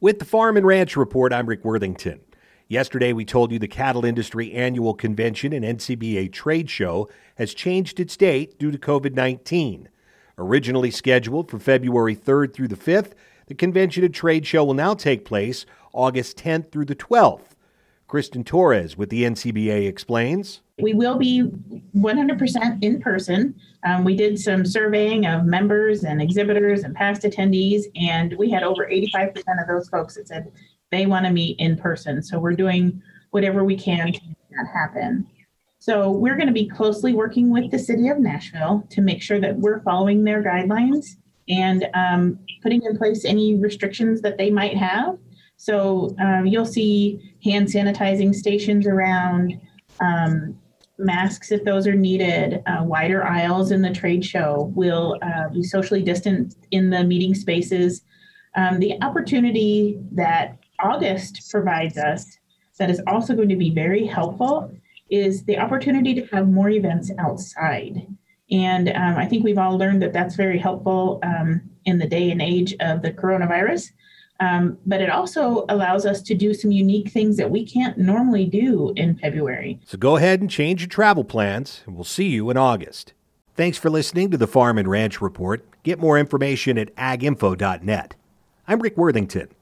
With the Farm and Ranch Report, I'm Rick Worthington. Yesterday, we told you the Cattle Industry Annual Convention and NCBA Trade Show has changed its date due to COVID-19. Originally scheduled for February 3rd through the 5th, the convention and trade show will now take place August 10th through the 12th. Kristen Torres with the NCBA explains. We will be 100% in person. We did some surveying of members and exhibitors and past attendees, and we had over 85% of those folks that said they want to meet in person. So we're doing whatever we can to make that happen. So we're going to be closely working with the city of Nashville to make sure that we're following their guidelines and putting in place any restrictions that they might have. So you'll see hand sanitizing stations around, masks if those are needed, wider aisles in the trade show. We'll be socially distant in the meeting spaces. The opportunity that August provides us that is also going to be very helpful is the opportunity to have more events outside. And I think we've all learned that that's very helpful in the day and age of the coronavirus. But it also allows us to do some unique things that we can't normally do in February. So go ahead and change your travel plans, and we'll see you in August. Thanks for listening to the Farm and Ranch Report. Get more information at aginfo.net. I'm Rick Worthington.